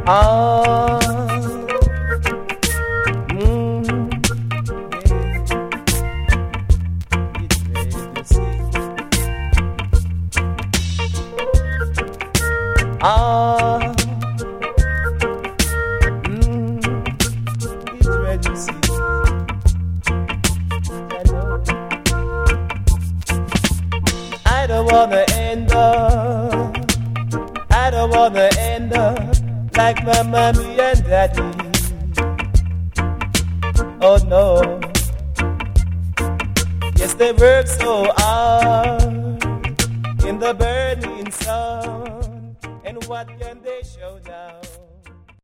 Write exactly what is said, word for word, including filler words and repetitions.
Ah, mm, yeah, it's red, you see. Ah, mm, it's red, you see. I know. I don't wanna end up. I don't wanna end up like my mommy and daddy. Oh no. Yes, they work so hard in the burning sun. And what can